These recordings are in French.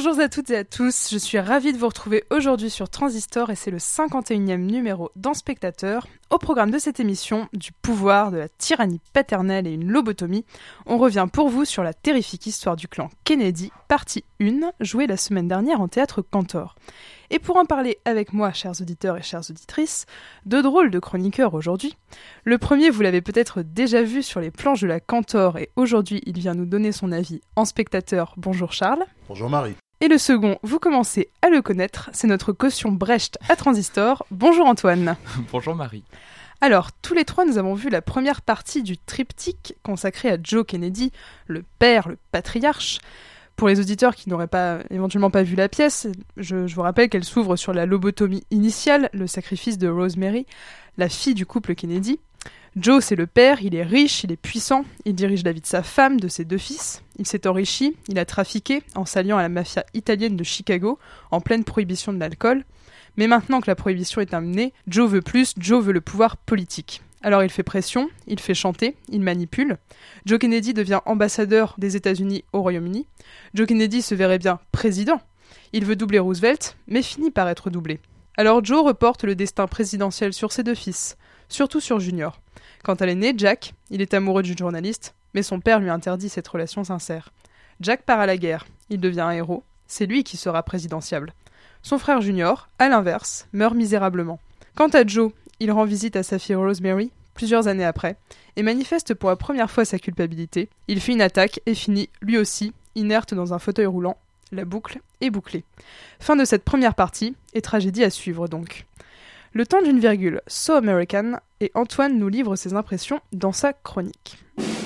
Bonjour à toutes et à tous, je suis ravie de vous retrouver aujourd'hui sur Transistor et c'est le 51e numéro d'En Spectateur. Au programme de cette émission, du pouvoir, de la tyrannie paternelle et une lobotomie, on revient pour vous sur la terrifique histoire du clan Kennedy, partie 1, jouée la semaine dernière en théâtre Cantor. Et pour en parler avec moi, chers auditeurs et chères auditrices, deux drôles de chroniqueurs aujourd'hui. Le premier, vous l'avez peut-être déjà vu sur les planches de la Cantor et aujourd'hui il vient nous donner son avis en spectateur. Bonjour Charles. Bonjour Marie. Et le second, vous commencez à le connaître, c'est notre caution Brecht à Transistor. Bonjour Antoine. Bonjour Marie. Alors, tous les trois, nous avons vu la première partie du triptyque consacré à Joe Kennedy, le père, le patriarche. Pour les auditeurs qui n'auraient éventuellement pas vu la pièce, je vous rappelle qu'elle s'ouvre sur la lobotomie initiale, le sacrifice de Rosemary, la fille du couple Kennedy. Joe, c'est le père, il est riche, il est puissant, il dirige la vie de sa femme, de ses deux fils. Il s'est enrichi, il a trafiqué en s'alliant à la mafia italienne de Chicago, en pleine prohibition de l'alcool. Mais maintenant que la prohibition est terminée, Joe veut plus, Joe veut le pouvoir politique. Alors il fait pression, il fait chanter, il manipule. Joe Kennedy devient ambassadeur des États-Unis au Royaume-Uni. Joe Kennedy se verrait bien président. Il veut doubler Roosevelt, mais finit par être doublé. Alors Joe reporte le destin présidentiel sur ses deux fils, surtout sur Junior. Quant à l'aîné, Jack, il est amoureux d'une journaliste, mais son père lui interdit cette relation sincère. Jack part à la guerre, il devient un héros, c'est lui qui sera présidentiable. Son frère Junior, à l'inverse, meurt misérablement. Quant à Joe, il rend visite à sa fille Rosemary, plusieurs années après, et manifeste pour la première fois sa culpabilité. Il fait une attaque et finit, lui aussi, inerte dans un fauteuil roulant. La boucle est bouclée. Fin de cette première partie, et tragédie à suivre donc. Le temps d'une virgule, So American, et Antoine nous livre ses impressions dans sa chronique.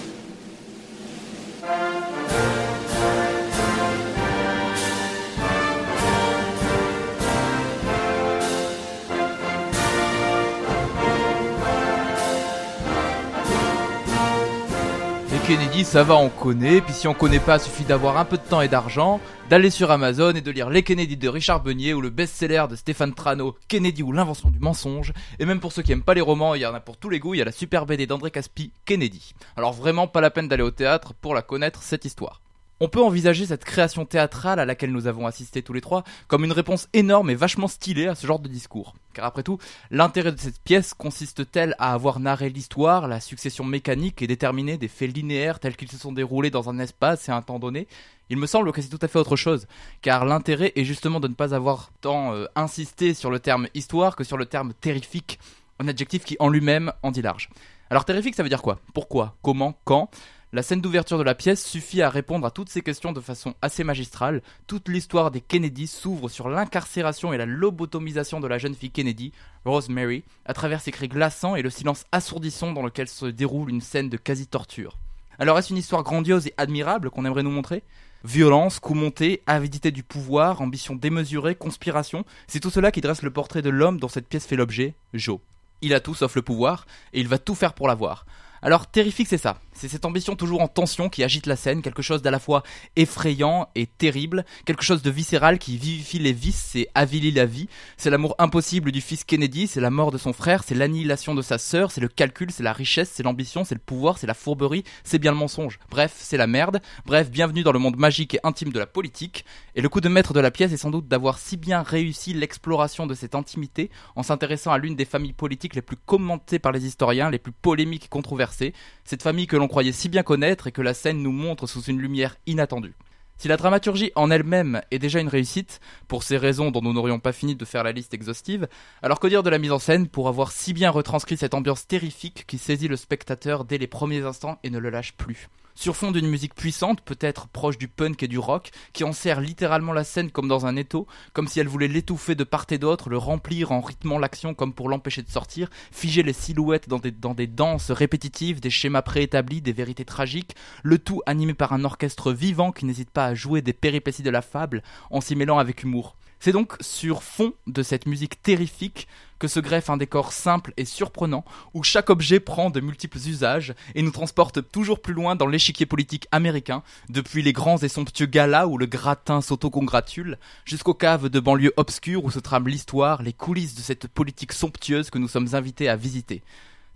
Kennedy, ça va, on connaît, puis si on connaît pas, suffit d'avoir un peu de temps et d'argent, d'aller sur Amazon et de lire Les Kennedy de Richard Beunier ou le best-seller de Stéphane Trano, Kennedy ou l'invention du mensonge, et même pour ceux qui aiment pas les romans, il y en a pour tous les goûts, il y a la super BD d'André Caspi, Kennedy. Alors vraiment pas la peine d'aller au théâtre pour la connaître, cette histoire. On peut envisager cette création théâtrale à laquelle nous avons assisté tous les trois comme une réponse énorme et vachement stylée à ce genre de discours. Car après tout, l'intérêt de cette pièce consiste-t-elle à avoir narré l'histoire, la succession mécanique et déterminé des faits linéaires tels qu'ils se sont déroulés dans un espace et un temps donné ? Il me semble que c'est tout à fait autre chose, car l'intérêt est justement de ne pas avoir tant insisté sur le terme histoire que sur le terme terrifique, un adjectif qui en lui-même en dit large. Alors terrifique, ça veut dire quoi ? Pourquoi ? Comment ? Quand ? La scène d'ouverture de la pièce suffit à répondre à toutes ces questions de façon assez magistrale. Toute l'histoire des Kennedy s'ouvre sur l'incarcération et la lobotomisation de la jeune fille Kennedy, Rosemary, à travers ses cris glaçants et le silence assourdissant dans lequel se déroule une scène de quasi-torture. Alors est-ce une histoire grandiose et admirable qu'on aimerait nous montrer ? Violence, coups montés, avidité du pouvoir, ambition démesurée, conspiration, c'est tout cela qui dresse le portrait de l'homme dont cette pièce fait l'objet, Joe. Il a tout sauf le pouvoir, et il va tout faire pour l'avoir. Alors terrifique, c'est ça, c'est cette ambition toujours en tension qui agite la scène, quelque chose d'à la fois effrayant et terrible, quelque chose de viscéral qui vivifie les vices et avilit la vie. C'est l'amour impossible du fils Kennedy, c'est la mort de son frère, c'est l'annihilation de sa sœur, c'est le calcul, c'est la richesse, c'est l'ambition, c'est le pouvoir, c'est la fourberie, c'est bien le mensonge. Bref, c'est la merde. Bref, bienvenue dans le monde magique et intime de la politique. Et le coup de maître de la pièce est sans doute d'avoir si bien réussi l'exploration de cette intimité en s'intéressant à l'une des familles politiques les plus commentées par les historiens, les plus polémiques et controversées. Cette famille que l'on croyait si bien connaître et que la scène nous montre sous une lumière inattendue. Si la dramaturgie en elle-même est déjà une réussite, pour ces raisons dont nous n'aurions pas fini de faire la liste exhaustive, alors que dire de la mise en scène pour avoir si bien retranscrit cette ambiance terrifique qui saisit le spectateur dès les premiers instants et ne le lâche plus. Sur fond d'une musique puissante, peut-être proche du punk et du rock, qui enserre littéralement la scène comme dans un étau, comme si elle voulait l'étouffer de part et d'autre, le remplir en rythmant l'action comme pour l'empêcher de sortir, figer les silhouettes dans des danses répétitives, des schémas préétablis, des vérités tragiques, le tout animé par un orchestre vivant qui n'hésite pas à jouer des péripéties de la fable en s'y mêlant avec humour. C'est donc sur fond de cette musique terrifique que se greffe un décor simple et surprenant où chaque objet prend de multiples usages et nous transporte toujours plus loin dans l'échiquier politique américain, depuis les grands et somptueux galas où le gratin s'autocongratule, jusqu'aux caves de banlieue obscures où se trame l'histoire, les coulisses de cette politique somptueuse que nous sommes invités à visiter.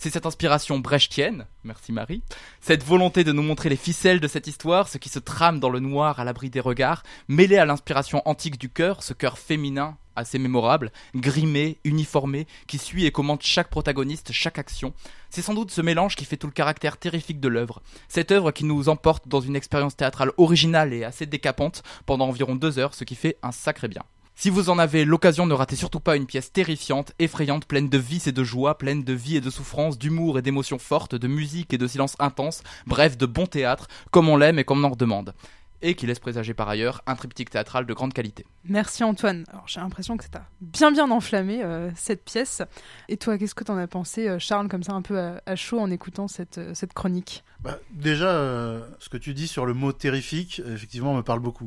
C'est cette inspiration brechtienne, merci Marie, cette volonté de nous montrer les ficelles de cette histoire, ce qui se trame dans le noir à l'abri des regards, mêlé à l'inspiration antique du cœur, ce cœur féminin assez mémorable, grimé, uniformé, qui suit et commente chaque protagoniste, chaque action. C'est sans doute ce mélange qui fait tout le caractère terrifique de l'œuvre. Cette œuvre qui nous emporte dans une expérience théâtrale originale et assez décapante pendant environ 2 heures, ce qui fait un sacré bien. Si vous en avez l'occasion, ne ratez surtout pas une pièce terrifiante, effrayante, pleine de vices et de joie, pleine de vie et de souffrance, d'humour et d'émotions fortes, de musique et de silence intense, bref, de bon théâtre, comme on l'aime et comme on en redemande. Et qui laisse présager par ailleurs un triptyque théâtral de grande qualité. Merci Antoine. Alors j'ai l'impression que ça t'a bien enflammé cette pièce. Et toi, qu'est-ce que t'en as pensé, Charles, comme ça un peu à chaud en écoutant cette chronique ? Déjà, ce que tu dis sur le mot terrifique, effectivement, me parle beaucoup.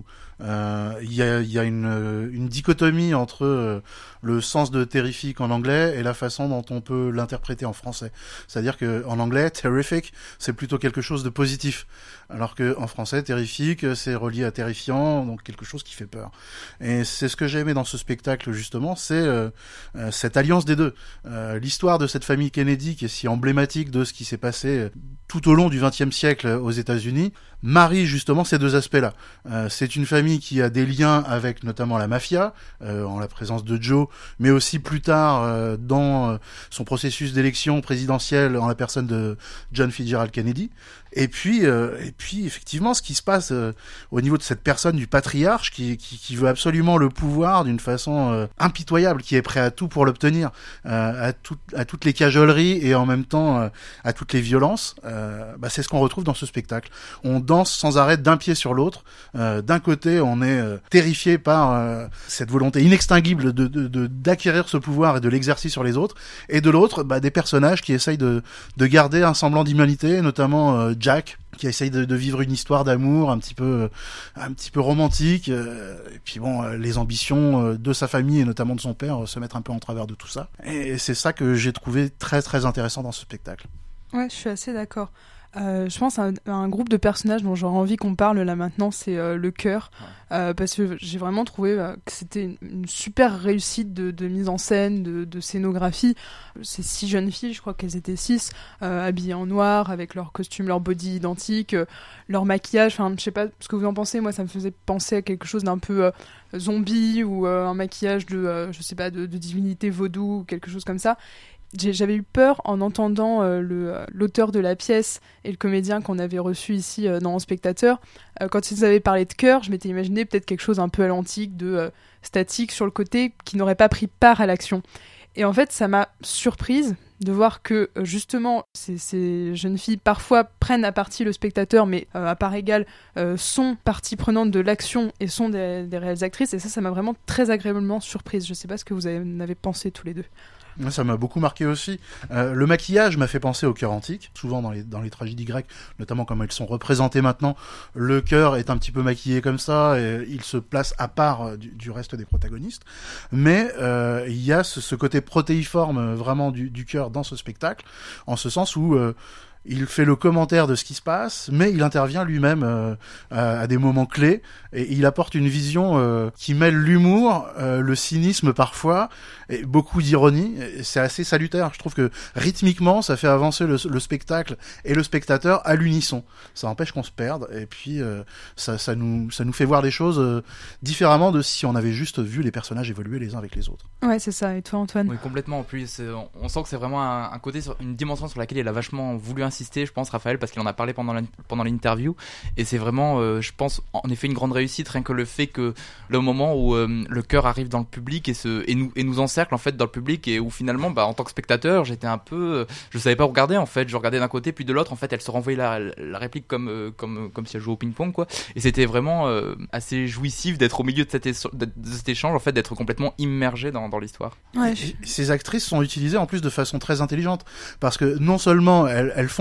Il y a une dichotomie entre le sens de terrifique en anglais et la façon dont on peut l'interpréter en français. C'est-à-dire que en anglais, terrific, c'est plutôt quelque chose de positif, alors que en français, terrifique, c'est relié à terrifiant, donc quelque chose qui fait peur. Et c'est ce que j'ai aimé dans ce spectacle justement, c'est cette alliance des deux. L'histoire de cette famille Kennedy, qui est si emblématique de ce qui s'est passé tout au long du XXe siècle aux États-Unis, marie justement ces deux aspects-là. C'est une famille qui a des liens avec notamment la mafia, en la présence de Joe, mais aussi plus tard dans son processus d'élection présidentielle en la personne de John Fitzgerald Kennedy. Et puis effectivement, ce qui se passe au niveau de cette personne du patriarche qui veut absolument le pouvoir d'une façon impitoyable, qui est prêt à tout pour l'obtenir, à toutes les cajoleries et en même temps à toutes les violences. C'est ce qu'on retrouve dans ce spectacle. On danse sans arrêt d'un pied sur l'autre. D'un côté, on est terrifié par cette volonté inextinguible d'acquérir ce pouvoir et de l'exercer sur les autres, et de l'autre, des personnages qui essayent de garder un semblant d'humanité, notamment Jack, qui essaye de vivre une histoire d'amour un petit peu romantique, et puis les ambitions de sa famille et notamment de son père se mettent un peu en travers de tout ça. Et c'est ça que j'ai trouvé très très intéressant dans ce spectacle. Ouais, je suis assez d'accord. Je pense à un groupe de personnages dont j'aurais envie qu'on parle là maintenant, c'est le chœur, parce que j'ai vraiment trouvé que c'était une super réussite de mise en scène, de scénographie. Ces 6 jeunes filles, je crois qu'elles étaient 6, habillées en noir, avec leurs costumes, leur body identique, leur maquillage, enfin je sais pas ce que vous en pensez, moi ça me faisait penser à quelque chose d'un peu zombie, ou un maquillage de divinité vaudou, ou quelque chose comme ça. J'avais eu peur en entendant l'auteur de la pièce et le comédien qu'on avait reçu ici dans Spectateur. Quand ils avaient parlé de chœur, je m'étais imaginé peut-être quelque chose un peu à l'antique, de statique sur le côté, qui n'aurait pas pris part à l'action. Et en fait, ça m'a surprise de voir que justement ces jeunes filles parfois prennent à partie le spectateur, mais à part égale sont partie prenante de l'action et sont des réalisatrices. Et ça m'a vraiment très agréablement surprise. Je sais pas ce que vous en avez pensé tous les deux. Ça m'a beaucoup marqué aussi. Le maquillage m'a fait penser au chœur antique. Souvent dans les tragédies grecques, notamment comme elles sont représentées maintenant, le chœur est un petit peu maquillé comme ça, et il se place à part du reste des protagonistes. Mais il y a ce côté protéiforme vraiment du chœur dans ce spectacle, en ce sens où il fait le commentaire de ce qui se passe, mais il intervient lui-même à des moments clés, et il apporte une vision qui mêle l'humour, le cynisme parfois, et beaucoup d'ironie. Et c'est assez salutaire. Je trouve que rythmiquement, ça fait avancer le spectacle et le spectateur à l'unisson. Ça empêche qu'on se perde, et puis ça nous fait voir les choses différemment de si on avait juste vu les personnages évoluer les uns avec les autres. Ouais, c'est ça. Et toi, Antoine ? Oui, complètement. En plus, on sent que c'est vraiment un côté, une dimension sur laquelle il a vachement voulu insister, je pense, Raphaël, parce qu'il en a parlé pendant l'interview, et c'est vraiment, je pense, en effet une grande réussite, rien que le fait que le moment où le chœur arrive dans le public et nous encercle en fait dans le public, et où finalement, en tant que spectateur, j'étais un peu, je savais pas où regarder en fait, je regardais d'un côté puis de l'autre, en fait, elle se renvoyait la réplique comme si elle jouait au ping-pong, quoi, et c'était vraiment assez jouissif d'être au milieu de cet échange, en fait, d'être complètement immergé dans l'histoire. Ouais. Ces actrices sont utilisées en plus de façon très intelligente, parce que non seulement elles font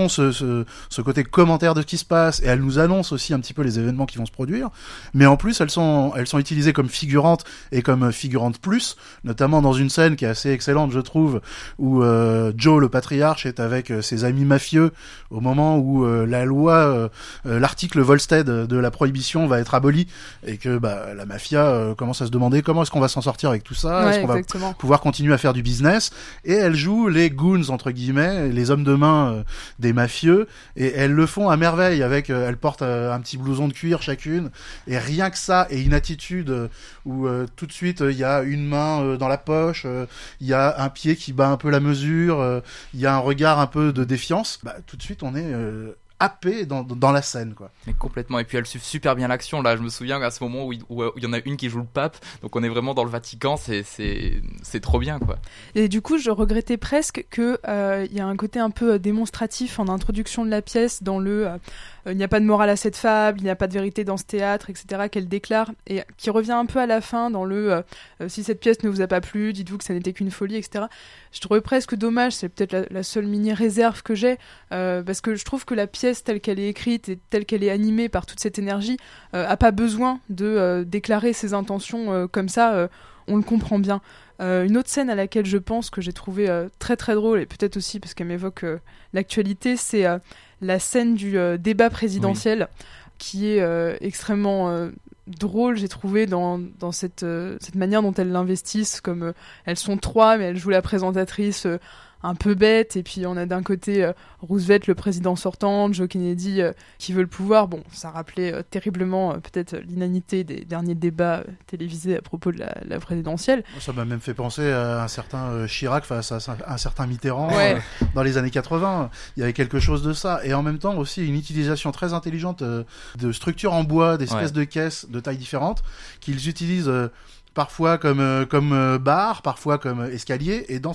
ont ce côté commentaire de ce qui se passe, et elles nous annoncent aussi un petit peu les événements qui vont se produire. Mais en plus, elles sont utilisées comme figurantes et comme figurantes plus, notamment dans une scène qui est assez excellente, je trouve, où Joe, le patriarche, est avec ses amis mafieux au moment où la loi, l'article Volstead de la prohibition va être aboli, et que la mafia commence à se demander comment est-ce qu'on va s'en sortir avec tout ça, est-ce qu'on va pouvoir continuer à faire du business, et elles jouent les goons entre guillemets, les hommes de main des mafieux, et elles le font à merveille avec elles portent un petit blouson de cuir chacune, et rien que ça, et une attitude où tout de suite il y a une main dans la poche, il y a un pied qui bat un peu la mesure, il y a un regard un peu de défiance, tout de suite on est happé dans la scène, quoi. Mais complètement, et puis elles suivent super bien l'action, là je me souviens à ce moment où il y en a une qui joue le pape, donc on est vraiment dans le Vatican, c'est trop bien, quoi. Et du coup je regrettais presque que y a un côté un peu démonstratif en introduction de la pièce, dans le il n'y a pas de morale à cette fable, il n'y a pas de vérité dans ce théâtre, etc., qu'elle déclare, et qui revient un peu à la fin dans le si cette pièce ne vous a pas plu, dites-vous que ça n'était qu'une folie, etc. Je trouvais presque dommage, c'est peut-être la seule mini réserve que j'ai, parce que je trouve que la pièce telle qu'elle est écrite et telle qu'elle est animée par toute cette énergie a pas besoin de déclarer ses intentions comme ça, on le comprend bien. Une autre scène à laquelle je pense que j'ai trouvé très très drôle, et peut-être aussi parce qu'elle m'évoque l'actualité, c'est la scène du débat présidentiel, qui est extrêmement drôle, j'ai trouvé, dans cette manière dont elles l'investissent, comme elles sont trois, mais elles jouent la présentatrice un peu bête, et puis on a d'un côté Roosevelt, le président sortant, Joe Kennedy qui veut le pouvoir. Bon, ça rappelait terriblement peut-être l'inanité des derniers débats télévisés à propos de la présidentielle. Ça m'a même fait penser à un certain Chirac face à un certain Mitterrand dans les années 80. Il y avait quelque chose de ça, et en même temps aussi une utilisation très intelligente de structures en bois, d'espèces de caisses de tailles différentes qu'ils utilisent parfois comme bar, parfois comme escalier, et dans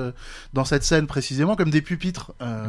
cette scène précisément comme des pupitres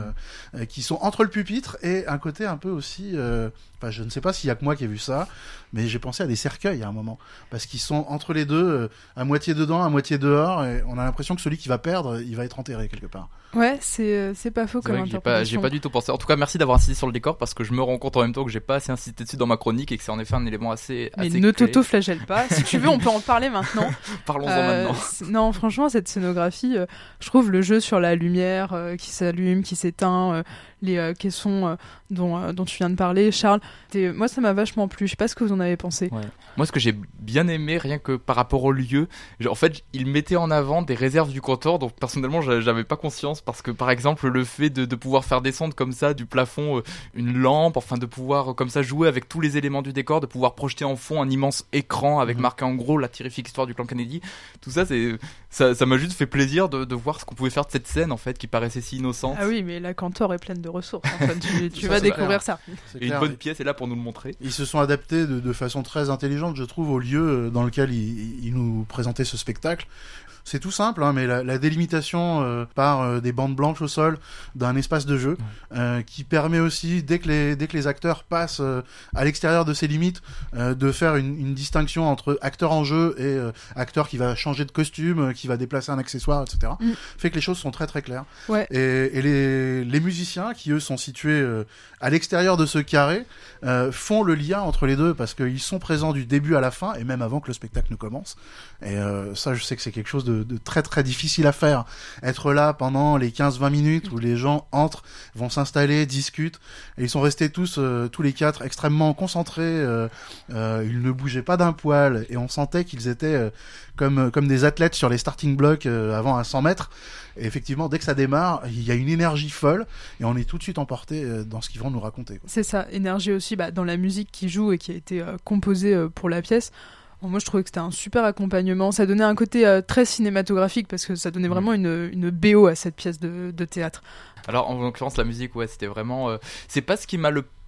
qui sont entre le pupitre et un côté un peu aussi je ne sais pas s'il y a que moi qui ai vu ça, mais j'ai pensé à des cercueils à un moment, parce qu'ils sont entre les deux, à moitié dedans, à moitié dehors, et on a l'impression que celui qui va perdre, il va être enterré quelque part. Ouais, c'est pas faux comme interprétation. J'ai pas du tout pensé. En tout cas, merci d'avoir insisté sur le décor, parce que je me rends compte en même temps que j'ai pas assez insisté dessus dans ma chronique, et que c'est en effet un élément assez mais clé. Ne t'auto-flagelle pas. Si tu veux, on peut en parler maintenant. Parlons-en maintenant. Non, franchement, cette scénographie, je trouve le jeu sur la lumière qui s'allume, qui s'éteint, les caissons dont tu viens de parler, Charles, moi ça m'a vachement plu. Je sais pas ce que vous en avez pensé. Ouais. Moi, ce que j'ai bien aimé, rien que par rapport au lieu, en fait, il mettait en avant des réserves du cantor dont personnellement j'avais pas conscience, parce que par exemple le fait de pouvoir faire descendre comme ça du plafond une lampe, enfin de pouvoir comme ça jouer avec tous les éléments du décor, de pouvoir projeter en fond un immense écran avec marqué en gros la terrifique histoire du clan Kennedy, tout ça ça m'a juste fait plaisir de voir ce qu'on pouvait faire de cette scène en fait qui paraissait si innocente. Ah oui, mais la cantor est pleine de ressources, Antoine. tu vas découvrir ça. Et une bonne pièce est là pour nous le montrer. Ils se sont adaptés de façon très intelligente, je trouve, au lieu dans lequel ils nous présentaient ce spectacle. C'est tout simple, mais la délimitation par des bandes blanches au sol d'un espace de jeu qui permet aussi, dès que les acteurs passent à l'extérieur de ses limites, de faire une distinction entre acteur en jeu et acteur qui va changer de costume, qui va déplacer un accessoire, etc. Fait que les choses sont très très claires. Ouais. Et les musiciens, qui eux sont situés à l'extérieur de ce carré, font le lien entre les deux, parce qu'ils sont présents du début à la fin, et même avant que le spectacle ne commence. Et ça, je sais que c'est quelque chose de très très difficile à faire. Être là pendant les 15-20 minutes où les gens entrent, vont s'installer, discutent, et ils sont restés tous les quatre extrêmement concentrés, ils ne bougeaient pas d'un poil, et on sentait qu'ils étaient comme des athlètes sur les starting blocks avant un 100 mètres. Et effectivement, dès que ça démarre, il y a une énergie folle, et on est tout de suite emporté dans ce qu'ils vont nous raconter, quoi. C'est ça, énergie aussi dans la musique qui joue et qui a été composée pour la pièce. Moi, je trouvais que c'était un super accompagnement. Ça donnait un côté très cinématographique, parce que ça donnait vraiment une BO à cette pièce de théâtre. Alors, en l'occurrence, la musique, ouais, c'était vraiment... c'est pas ce qui m'a le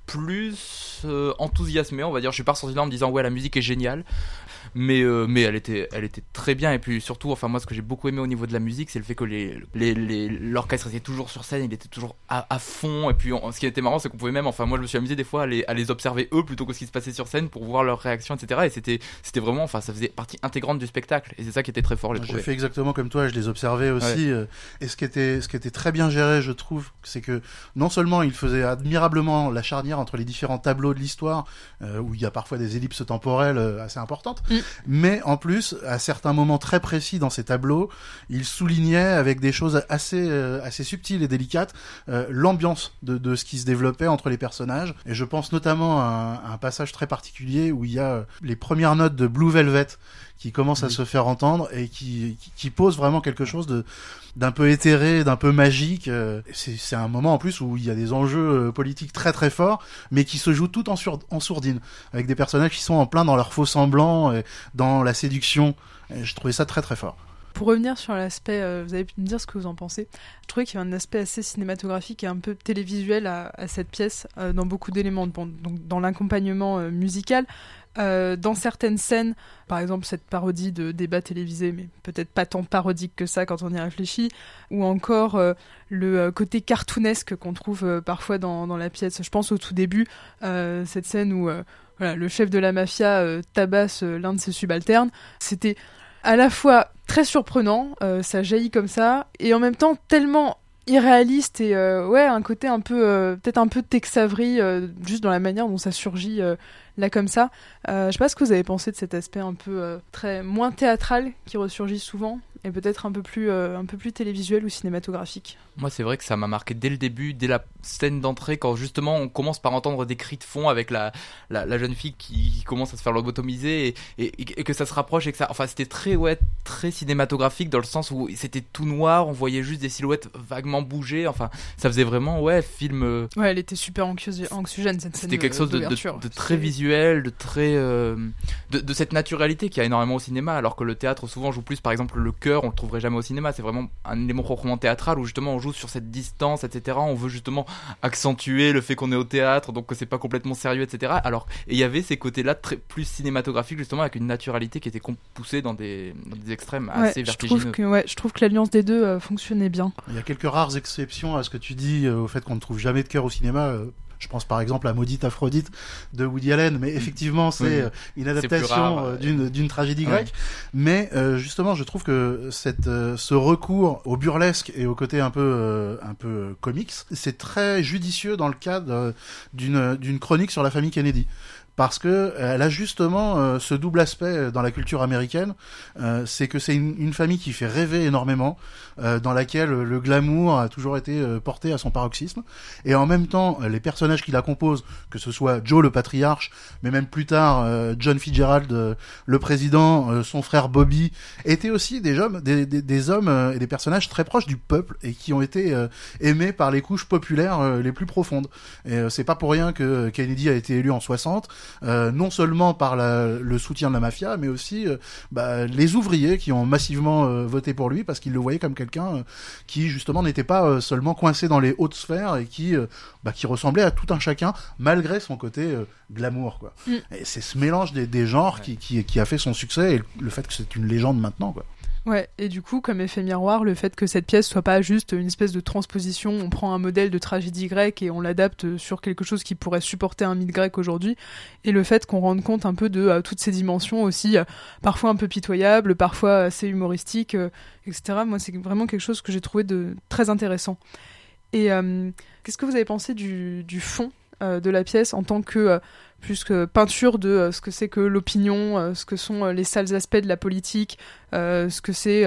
plus enthousiasmé, on va dire. Je suis pas ressorti là en me disant ouais, la musique est géniale. Mais elle était très bien. Et puis surtout, enfin moi ce que j'ai beaucoup aimé au niveau de la musique, c'est le fait que l'orchestre était toujours sur scène, il était toujours à fond. Et puis ce qui était marrant, c'est qu'on pouvait même, enfin moi je me suis amusé des fois à les observer eux plutôt que ce qui se passait sur scène pour voir leurs réactions, etc. Et c'était vraiment, enfin ça faisait partie intégrante du spectacle. Et c'est ça qui était très fort, j'ai trouvé. J'ai fait exactement comme toi, je les observais aussi. Ouais. Et ce qui était très bien géré, je trouve, c'est que non seulement il faisait admirablement la charnière entre les différents tableaux de l'histoire, où il y a parfois des ellipses temporelles assez importantes, mais en plus, à certains moments très précis dans ces tableaux, il soulignait avec des choses assez subtiles et délicates l'ambiance de ce qui se développait entre les personnages. Et je pense notamment à un passage très particulier où il y a les premières notes de Blue Velvet qui commencent à se faire entendre et qui pose vraiment quelque chose d'un peu éthéré, d'un peu magique. C'est un moment en plus où il y a des enjeux politiques très très forts, mais qui se jouent tout en sourdine, avec des personnages qui sont en plein dans leur faux semblant, dans la séduction. Et je trouvais ça très très fort. Pour revenir sur l'aspect, vous avez pu me dire ce que vous en pensez. Je trouvais qu'il y avait un aspect assez cinématographique et un peu télévisuel à cette pièce, dans beaucoup d'éléments. Donc dans l'accompagnement musical, dans certaines scènes, par exemple cette parodie de débat télévisé, mais peut-être pas tant parodique que ça quand on y réfléchit, ou encore le côté cartoonesque qu'on trouve parfois dans la pièce. Je pense au tout début, cette scène où voilà, le chef de la mafia tabasse l'un de ses subalternes. C'était à la fois très surprenant, ça jaillit comme ça, et en même temps tellement irréaliste et un côté un peu peut-être un peu Tex Avery, juste dans la manière dont ça surgit là comme ça. Je sais pas ce que vous avez pensé de cet aspect un peu très moins théâtral qui ressurgit souvent et peut-être un peu plus télévisuel ou cinématographique. Moi, c'est vrai que ça m'a marqué dès le début, dès la scène d'entrée, quand justement on commence par entendre des cris de fond avec la jeune fille qui commence à se faire lobotomiser et que ça se rapproche et que ça, enfin c'était très cinématographique dans le sens où c'était tout noir, on voyait juste des silhouettes vaguement bouger, enfin ça faisait vraiment film. Ouais, elle était super anxiogène cette scène. C'était quelque chose de très visuel, de très de cette naturalité qu'il y a énormément au cinéma, alors que le théâtre souvent joue plus, par exemple le chœur, on le trouverait jamais au cinéma, c'est vraiment un élément proprement théâtral où justement on joue sur cette distance, etc. On veut justement accentuer le fait qu'on est au théâtre, donc que c'est pas complètement sérieux, etc. Alors, et il y avait ces côtés-là plus cinématographiques justement, avec une naturalité qui était poussée dans des extrêmes assez vertigineux. Je trouve que l'alliance des deux fonctionnait bien. Il y a quelques rares exceptions à ce que tu dis, au fait qu'on ne trouve jamais de cœur au cinéma. Je pense par exemple à Maudite Aphrodite de Woody Allen, mais effectivement c'est une adaptation d'une tragédie grecque. Mais justement, je trouve que ce recours au burlesque et au côté un peu comics, c'est très judicieux dans le cadre d'une chronique sur la famille Kennedy. Parce que elle a justement ce double aspect dans la culture américaine, c'est que c'est une famille qui fait rêver énormément, dans laquelle le glamour a toujours été porté à son paroxysme, et en même temps les personnages qui la composent, que ce soit Joe le patriarche, mais même plus tard John Fitzgerald le président, son frère Bobby, étaient aussi des hommes et des personnages très proches du peuple et qui ont été aimés par les couches populaires les plus profondes. Et c'est pas pour rien que Kennedy a été élu en 60. Non seulement par le soutien de la mafia, mais aussi les ouvriers qui ont massivement voté pour lui parce qu'ils le voyaient comme quelqu'un qui justement n'était pas seulement coincé dans les hautes sphères et qui ressemblait à tout un chacun malgré son côté glamour, quoi. Et c'est ce mélange des genres qui a fait son succès et le fait que c'est une légende maintenant, quoi. Ouais, et du coup, comme effet miroir, le fait que cette pièce soit pas juste une espèce de transposition, on prend un modèle de tragédie grecque et on l'adapte sur quelque chose qui pourrait supporter un mythe grec aujourd'hui, et le fait qu'on rende compte un peu de toutes ces dimensions aussi, parfois un peu pitoyables, parfois assez humoristiques, etc. Moi, c'est vraiment quelque chose que j'ai trouvé de très intéressant. Et qu'est-ce que vous avez pensé du fond de la pièce en tant que plus que peinture de ce que c'est que l'opinion, ce que sont les sales aspects de la politique, ce que c'est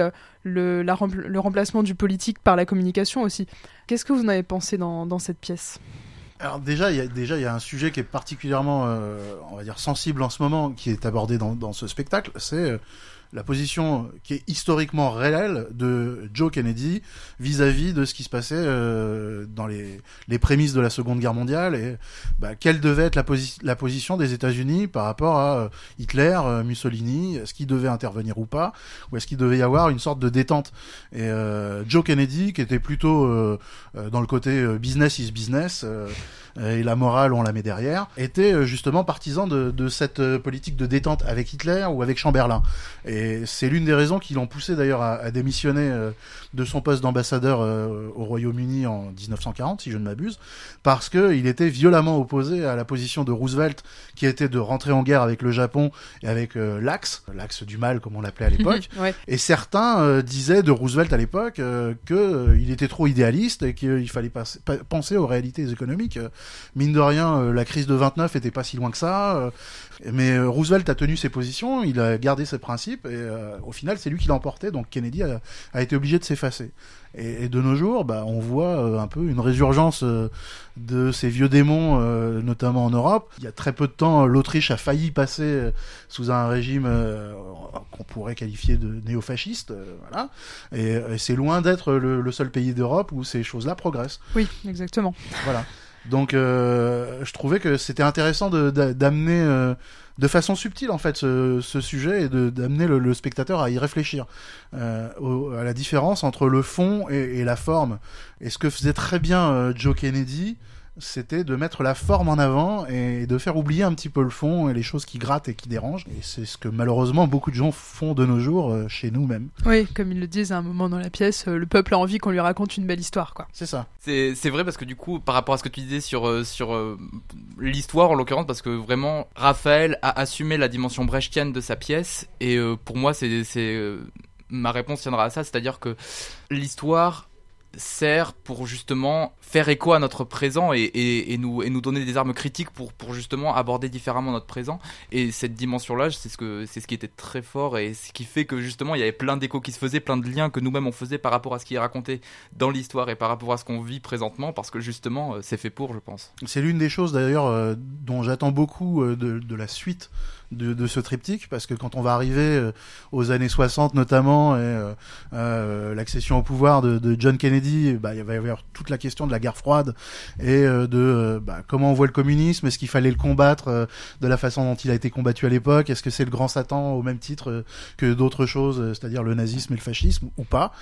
le remplacement du politique par la communication aussi. Qu'est-ce que vous en avez pensé dans cette pièce ? Alors déjà, il y a un sujet qui est particulièrement, on va dire, sensible en ce moment, qui est abordé dans ce spectacle, c'est la position qui est historiquement réelle de Joe Kennedy vis-à-vis de ce qui se passait dans les prémices de la Seconde Guerre mondiale et quelle devait être la position des États-Unis par rapport à Hitler, Mussolini, est-ce qu'il devait intervenir ou pas, ou est-ce qu'il devait y avoir une sorte de détente. Et Joe Kennedy, qui était plutôt dans le côté business is business, et la morale on la met derrière, était justement partisan de cette politique de détente avec Hitler ou avec Chamberlain. Et c'est l'une des raisons qui l'ont poussé d'ailleurs à démissionner de son poste d'ambassadeur au Royaume-Uni en 1940, si je ne m'abuse, parce que il était violemment opposé à la position de Roosevelt, qui était de rentrer en guerre avec le Japon et avec l'axe du mal comme on l'appelait à l'époque. Ouais. Et certains disaient de Roosevelt à l'époque qu'il était trop idéaliste et qu'il fallait penser aux réalités économiques. Mine de rien, la crise de 29 était pas si loin que ça. Mais Roosevelt a tenu ses positions, il a gardé ses principes et au final c'est lui qui l'a emporté, donc Kennedy a été obligé de s'effacer. Et de nos jours, on voit un peu une résurgence de ces vieux démons, notamment en Europe. Il y a très peu de temps, l'Autriche a failli passer sous un régime qu'on pourrait qualifier de néofasciste, voilà. Et c'est loin d'être le seul pays d'Europe où ces choses-là progressent. Oui, exactement. Voilà. Donc je trouvais que c'était intéressant d'amener de façon subtile en fait ce sujet et d'amener le spectateur à y réfléchir à la différence entre le fond et la forme. Et ce que faisait très bien Joe Kennedy, c'était de mettre la forme en avant et de faire oublier un petit peu le fond et les choses qui grattent et qui dérangent. Et c'est ce que malheureusement beaucoup de gens font de nos jours chez nous-mêmes. Oui, comme ils le disent à un moment dans la pièce, le peuple a envie qu'on lui raconte une belle histoire, quoi. C'est ça. C'est vrai parce que du coup, par rapport à ce que tu disais sur l'histoire en l'occurrence, parce que vraiment, Raphaël a assumé la dimension brechtienne de sa pièce et pour moi, ma réponse tiendra à ça, c'est-à-dire que l'histoire sert pour justement faire écho à notre présent et nous donner des armes critiques pour justement aborder différemment notre présent. Et cette dimension-là, c'est ce qui était très fort et ce qui fait que justement il y avait plein d'échos qui se faisaient, plein de liens que nous-mêmes on faisait par rapport à ce qui est raconté dans l'histoire et par rapport à ce qu'on vit présentement, parce que justement c'est fait pour, je pense. C'est l'une des choses d'ailleurs dont j'attends beaucoup de la suite de ce triptyque, parce que quand on va arriver aux années 60 notamment et l'accession au pouvoir de John Kennedy, il va y avoir toute la question de la guerre froide et comment on voit le communisme, est-ce qu'il fallait le combattre de la façon dont il a été combattu à l'époque, est-ce que c'est le grand Satan au même titre que d'autres choses, c'est-à-dire le nazisme et le fascisme ou pas,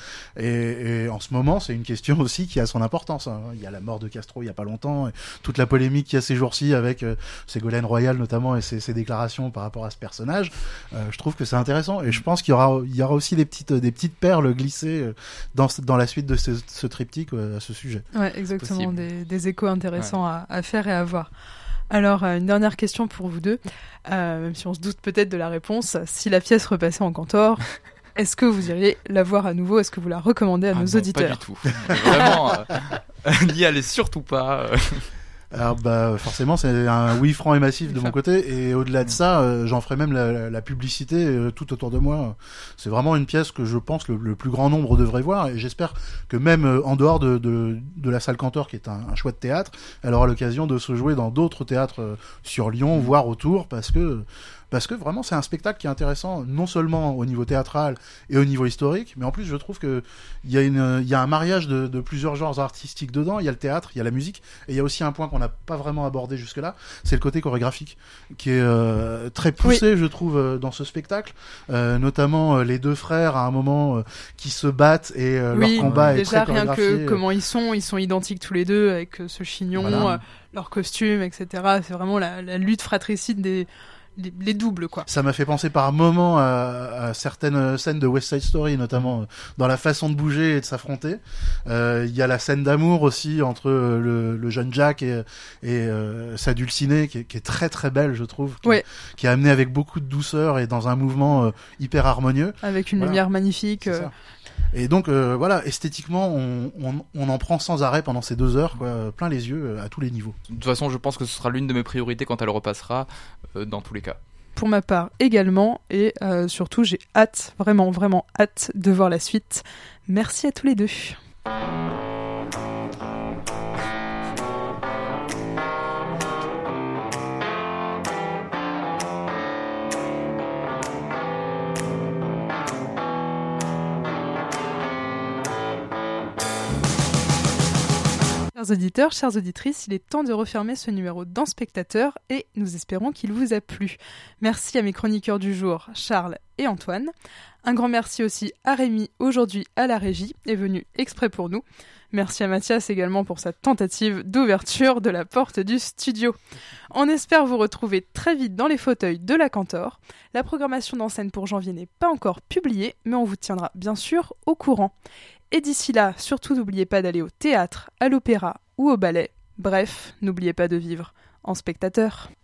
et en ce moment c'est une question aussi qui a son importance, hein. Il y a la mort de Castro il y a pas longtemps, et toute la polémique qu'il y a ces jours-ci avec Ségolène Royal notamment et ses déclarations par rapport à ce personnage. Je trouve que c'est intéressant et je pense qu'il y aura aussi des petites perles glissées dans la suite de ce triptyque à ce sujet. Ouais, exactement, des échos intéressants à faire et à voir. Alors, une dernière question pour vous deux, même si on se doute peut-être de la réponse. Si la pièce repassait en Cantor, est-ce que vous iriez la voir à nouveau? Est-ce que vous la recommandez à nos auditeurs? Pas du tout. Vraiment, n'y allez surtout pas. Alors forcément c'est un oui franc et massif de mon côté, et au-delà de ça j'en ferai même la publicité tout autour de moi. C'est vraiment une pièce que je pense le plus grand nombre devrait voir, et j'espère que même en dehors de la salle Cantor, qui est un chouette théâtre, elle aura l'occasion de se jouer dans d'autres théâtres sur Lyon, voire autour, parce que vraiment c'est un spectacle qui est intéressant, non seulement au niveau théâtral et au niveau historique, mais en plus je trouve que il y a un mariage de plusieurs genres artistiques dedans. Il y a le théâtre, il y a la musique, et il y a aussi un point qu'on n'a pas vraiment abordé jusque-là, c'est le côté chorégraphique, qui est très poussé, je trouve, dans ce spectacle, notamment les deux frères à un moment qui se battent, et leur combat est très chorégraphié. Déjà rien que comment ils sont identiques tous les deux avec ce chignon, leur costume, etc. C'est vraiment la lutte fratricide les doubles, quoi. Ça m'a fait penser par moments à certaines scènes de West Side Story, notamment dans la façon de bouger et de s'affronter. Il y a la scène d'amour aussi entre le jeune Jack et sa dulcinée qui est très très belle, je trouve, qui est amenée avec beaucoup de douceur et dans un mouvement hyper harmonieux. Avec une lumière magnifique. Et donc esthétiquement on en prend sans arrêt pendant ces 2 heures, quoi, plein les yeux à tous les niveaux. De toute façon je pense que ce sera l'une de mes priorités quand elle repassera, dans tous les cas. Pour ma part également, et surtout j'ai hâte, vraiment vraiment hâte de voir la suite. Merci à tous les deux. Chers auditeurs, chères auditrices, il est temps de refermer ce numéro dans Spectateur et nous espérons qu'il vous a plu. Merci à mes chroniqueurs du jour, Charles et Antoine. Un grand merci aussi à Rémi, aujourd'hui à la régie, est venu exprès pour nous. Merci à Mathias également pour sa tentative d'ouverture de la porte du studio. On espère vous retrouver très vite dans les fauteuils de la Cantor. La programmation d'en scène pour janvier n'est pas encore publiée, mais on vous tiendra bien sûr au courant. Et d'ici là, surtout n'oubliez pas d'aller au théâtre, à l'opéra ou au ballet. Bref, n'oubliez pas de vivre en spectateur.